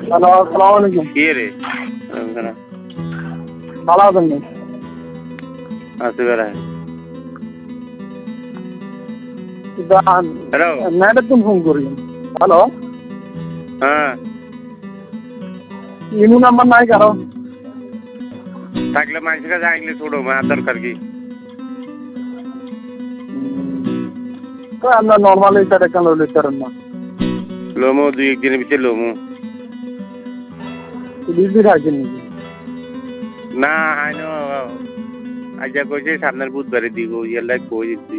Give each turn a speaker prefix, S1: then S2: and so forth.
S1: Hello, আসসালামু আলাইকুম।
S2: কি রে
S1: ভালো আছেন নি?
S2: আছি বেড়া হ্যালো
S1: নাইটের দিন ফোন করি। হ্যালো,
S2: হ্যাঁ
S1: ইনু নাম্বার নাই কারো?
S2: থাকলে মানুষের কাছে আইলে ছোড়ো মার দরকার কি
S1: তো আমরা নর্মালি এটা কেন লিখতেন না?
S2: লোমো দুই একদিনের ভিতরে লোমো
S1: বিজি থাকেন নাকি?
S2: না হাইনো আজ কইছে সামনের বুধবারে দিব ইয়ার লাগ কই